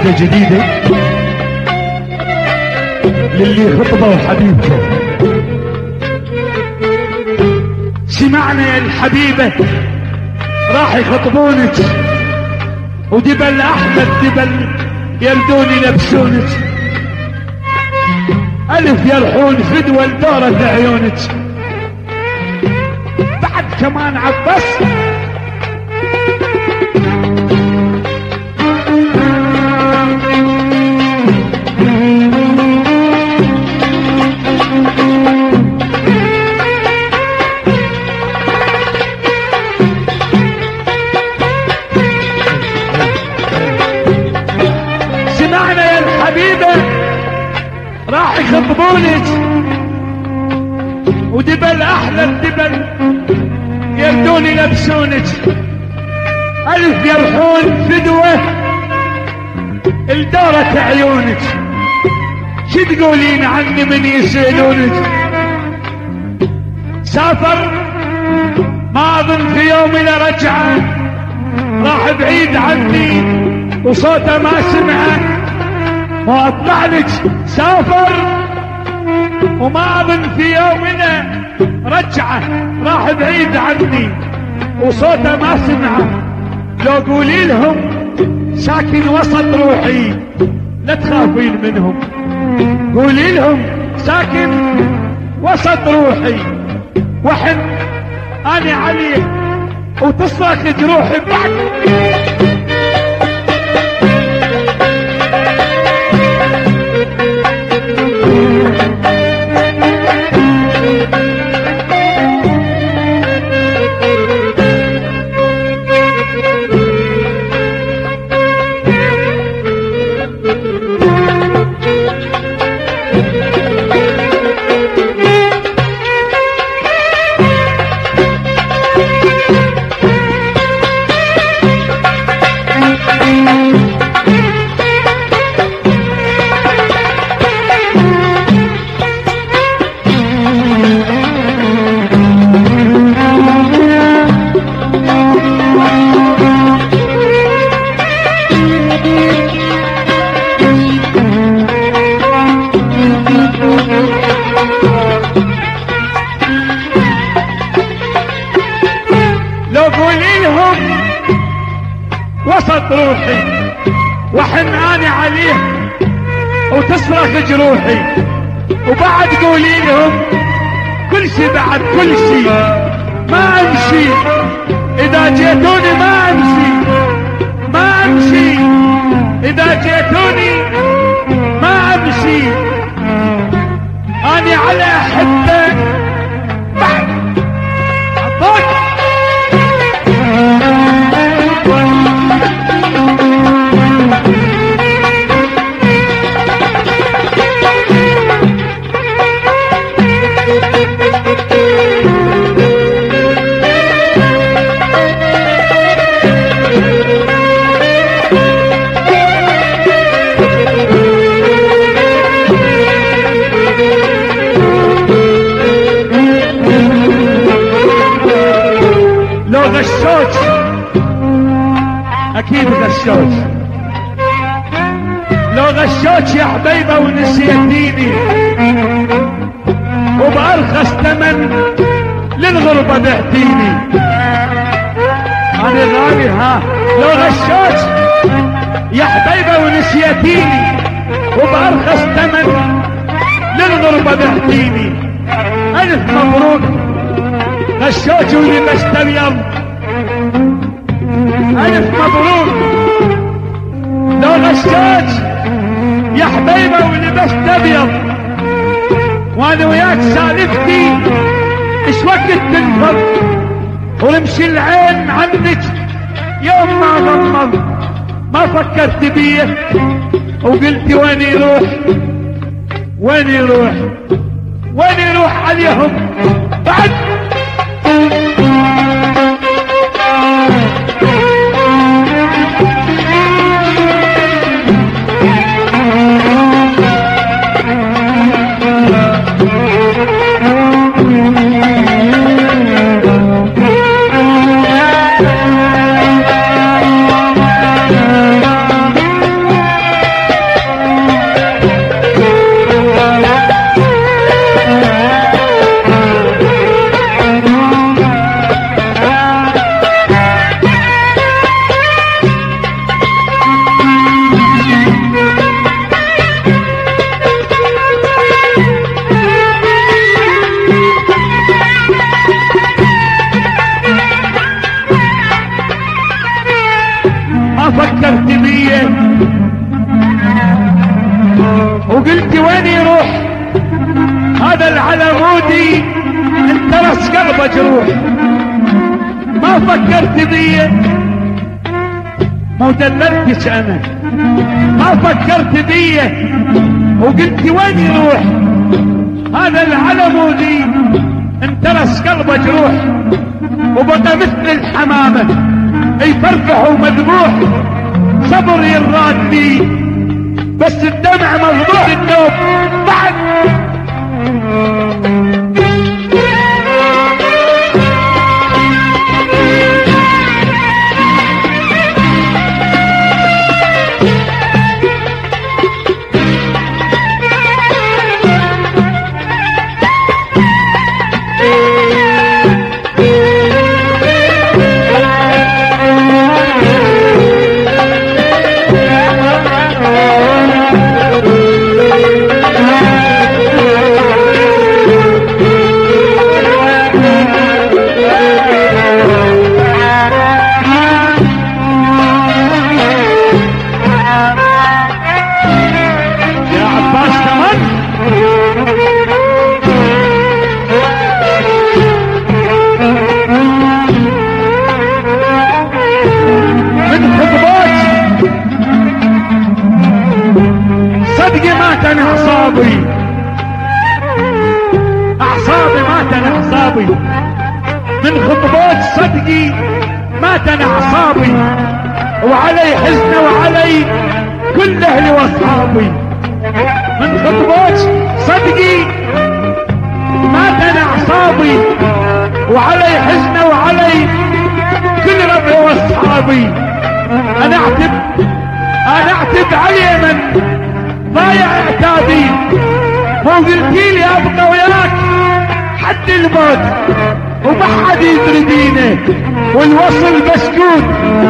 نغمة جديدة للي خطبوا حبيبته. سمعنا يا الحبيبة راح يخطبونك، ودبل احمد دبل يردون يلبسونك، الف يرحون فدوى لدورة عيونك. بعد كمان عباس راح يخطبونك، ودبل احلى الدبل يردون يلبسونك، الف يرحون فدوة لدورة عيونك. شو تقولين عني من يسألونك؟ سافر ما اظن في يوم الى رجعه، راح بعيد عني وصوته ما سمعه، واطلع لك سافر وما اظن في يومنا رجعه، راح بعيد عني وصوته ما سمعه. لو قولي لهم ساكن وسط روحي لا تخافين منهم، قولي لهم ساكن وسط روحي، وحن انا عليه وتصرخ جروحي بعد. وسط روحي وحن اني عليه وتصرخ جروحي، وبعد قولي لهم كل شي بعد كل شي ما امشي، اذا جيتوني ما امشي ما امشي، اذا جيتوني ما امشي، اني على حبه بعد عطاك. غشوش اكيد غشوش، لو غشوش يا حبيبه ونسيتيني، وبأرخص ثمن للغربه بعتيني. انا غالي ها لو غشوش يا حبيبه ونسيتيني، وبأرخص ثمن للغربه بعتيني. الف مبروك غشوش ولبست ابيض، الف مبروك لو غشوش يا حبيبه ولبست ابيض، وانا وياك سالفتي ايش وقت تنفض، ورمشي العين عنك يوم ما غمض، ما فكرت بيه وقلتي وين يروح وين يروح وين يروح عليهم بعد. وقلت وين يروح هذا العلمودي انترس قلبه جروح. ما فكرت بيه ما دللتش انا، ما فكرت بيه وقلت وين يروح هذا العلمودي انترس قلبه جروح. وبقى مثل الحمامة يفرفح ومذبوح، صبر يراد بي بس الدمع مفضوح النوم بعد. اعصابي ماتن اعصابي من خطبات صدقي ماتن اعصابي، وعلي حزن وعلي كل اهلي واصحابي. من خطبات صدقي ماتن اعصابي، وعلي حزن وعلي كل ربعي واصحابي. انا اعتب علي من ضايع اعتابي، مو قلتيلي ابقى وياك حد الموت وما حد يدردينه والوصل مسكوت.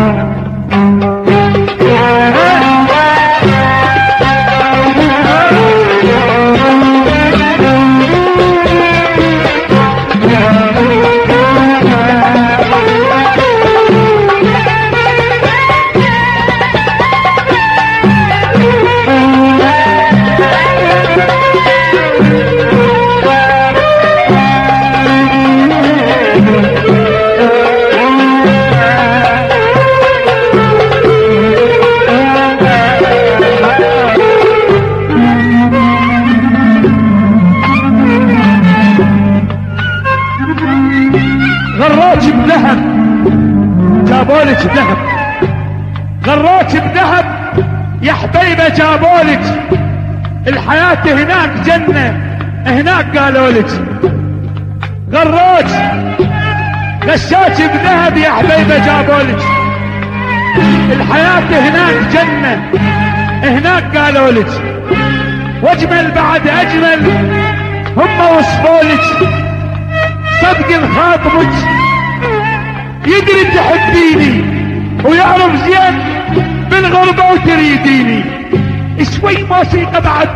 غراك بذهب جابولك ذهب، غراك بذهب يا حبيبه جابولك. الحياة هناك جنة هناك قالولك. غراك غشاك بذهب يا حبيبه جابولك. الحياة هناك جنة هناك قالولك. واجمل بعد اجمل هم وصفولك. صدق الخاطبك يدري تحبيني ويعرف زين بالغربة وتريديني. شوي موسيقى بعد.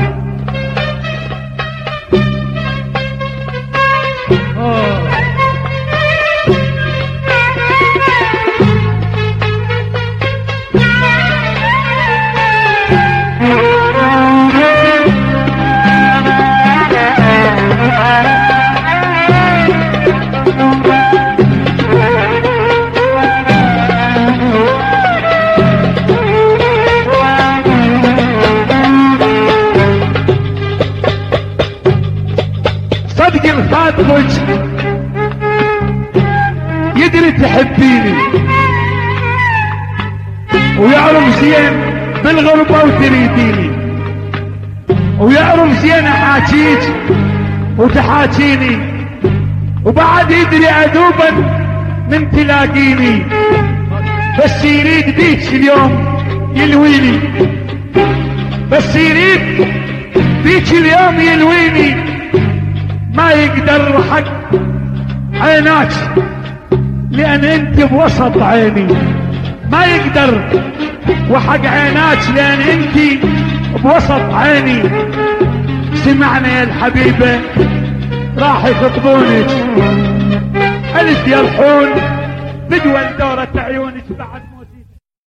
صدق الخاطبك يدري تحبيني ويعرف زين بالغربة وتريديني، ويعرف زين احاكيك وتحاكيني، وبعد يدري عذوبا من تلاقيني. بس يريد بيك اليوم يلويني، بس يريد بيك اليوم يلويني. ما يقدر حق عيناك لان انت بوسط عيني، ما يقدر وحق عيناك لان انت بوسط عيني. سمعنا يا الحبيبة راح يخطبونك، الف يرحون بدول دورة عيونك بعد.